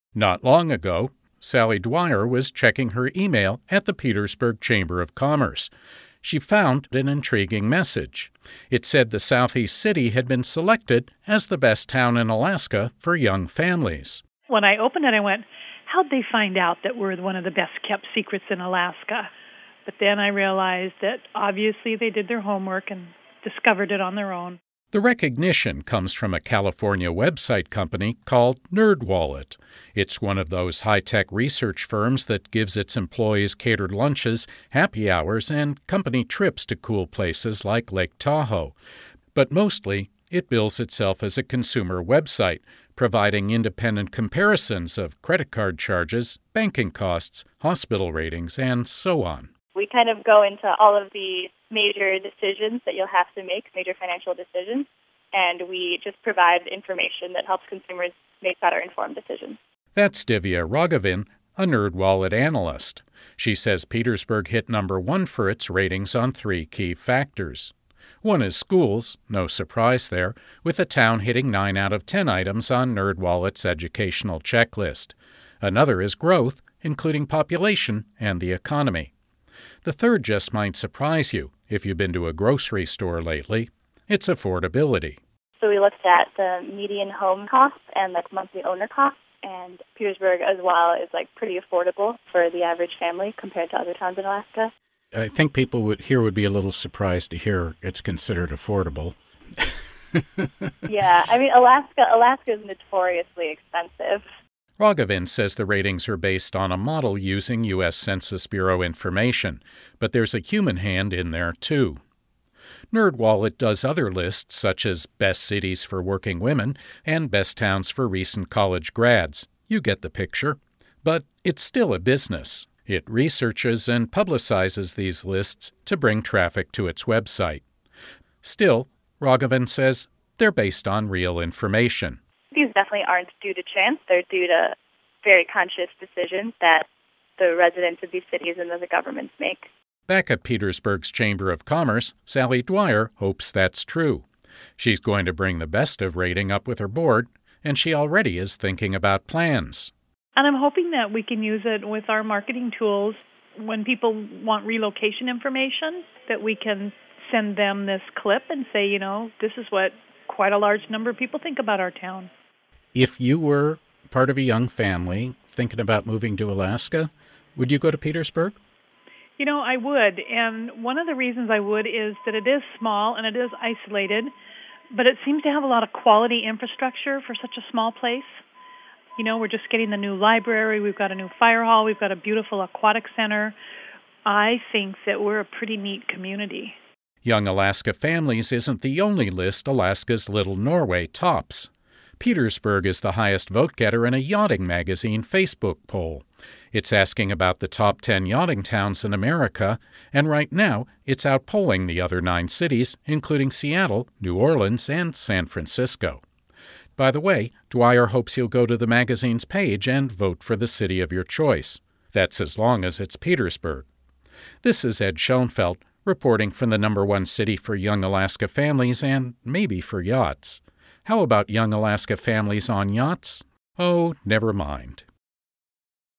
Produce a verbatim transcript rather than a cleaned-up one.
Not long ago, Sally Dwyer was checking her email at the Petersburg Chamber of Commerce. She found an intriguing message. It said the Southeast city had been selected as the best town in Alaska for young families. When I opened it, I went, how'd they find out that we're one of the best-kept secrets in Alaska? But then I realized that obviously they did their homework and discovered it on their own. The recognition comes from a California website company called NerdWallet. It's one of those high-tech research firms that gives its employees catered lunches, happy hours, and company trips to cool places like Lake Tahoe. But mostly, it bills itself as a consumer website, providing independent comparisons of credit card charges, banking costs, hospital ratings, and so on. We kind of go into all of the major decisions that you'll have to make, major financial decisions, and we just provide information that helps consumers make better informed decisions. That's Divya Raghavan, a NerdWallet analyst. She says Petersburg hit number one for its ratings on three key factors. One is schools, no surprise there, with the town hitting nine out of ten items on NerdWallet's educational checklist. Another is growth, including population and the economy. The third just might surprise you if you've been to a grocery store lately. It's affordability. So we looked at the median home costs and the monthly owner costs, and Petersburg as well is like pretty affordable for the average family compared to other towns in Alaska. I think people would here would be a little surprised to hear it's considered affordable. Yeah, I mean, Alaska, Alaska is notoriously expensive. Raghavan says the ratings are based on a model using U S Census Bureau information, but there's a human hand in there, too. NerdWallet does other lists such as Best Cities for Working Women and Best Towns for Recent College Grads. You get the picture. But it's still a business. It researches and publicizes these lists to bring traffic to its website. Still, Raghavan says they're based on real information. These definitely aren't due to chance. They're due to very conscious decisions that the residents of these cities and the governments make. Back at Petersburg's Chamber of Commerce, Sally Dwyer hopes that's true. She's going to bring the best of rating up with her board, and she already is thinking about plans. And I'm hoping that we can use it with our marketing tools when people want relocation information, that we can send them this clip and say, you know, this is what quite a large number of people think about our town. If you were part of a young family thinking about moving to Alaska, would you go to Petersburg? You know, I would. And one of the reasons I would is that it is small and it is isolated, but it seems to have a lot of quality infrastructure for such a small place. You know, we're just getting the new library. We've got a new fire hall. We've got a beautiful aquatic center. I think that we're a pretty neat community. Young Alaska Families isn't the only list Alaska's Little Norway tops. Petersburg is the highest vote-getter in a yachting magazine Facebook poll. It's asking about the top ten yachting towns in America, and right now it's outpolling the other nine cities, including Seattle, New Orleans, and San Francisco. By the way, Dwyer hopes you'll go to the magazine's page and vote for the city of your choice. That's as long as it's Petersburg. This is Ed Schoenfeld, reporting from the number one city for young Alaska families and maybe for yachts. How about young Alaska families on yachts? Oh, never mind.